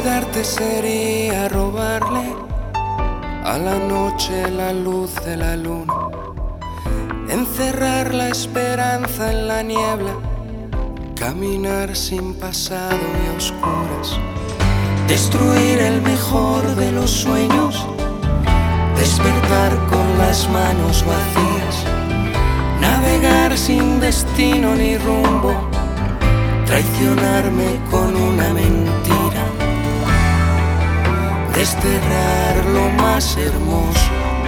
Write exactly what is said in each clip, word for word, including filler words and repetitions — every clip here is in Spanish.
Olvidarte sería robarle a la noche la luz de la luna, encerrar la esperanza en la niebla, caminar sin pasado y a oscuras, destruir el mejor de los sueños, despertar con las manos vacías, navegar sin destino ni rumbo, traicionarme con una mentira, desterrar lo más hermoso.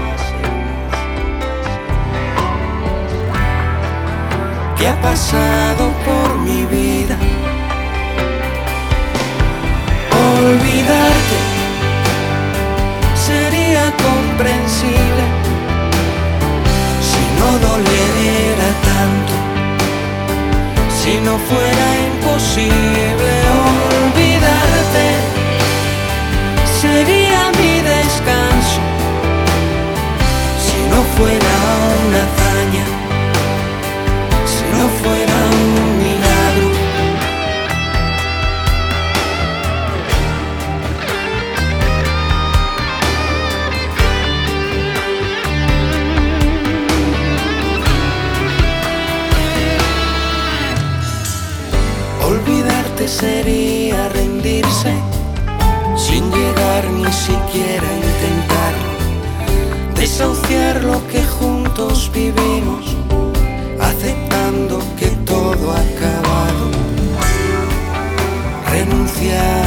¿Qué ha pasado por mi vida? Olvidarte sería comprensible si no doliera tanto, si no fuera imposible. Olvidarte sería mi descanso si no fuera una hazaña, si no fuera un milagro. Olvidarte sería rendirse sin llegar ni siquiera a intentarlo, desahuciar lo que juntos vivimos, aceptando que todo ha acabado, renunciar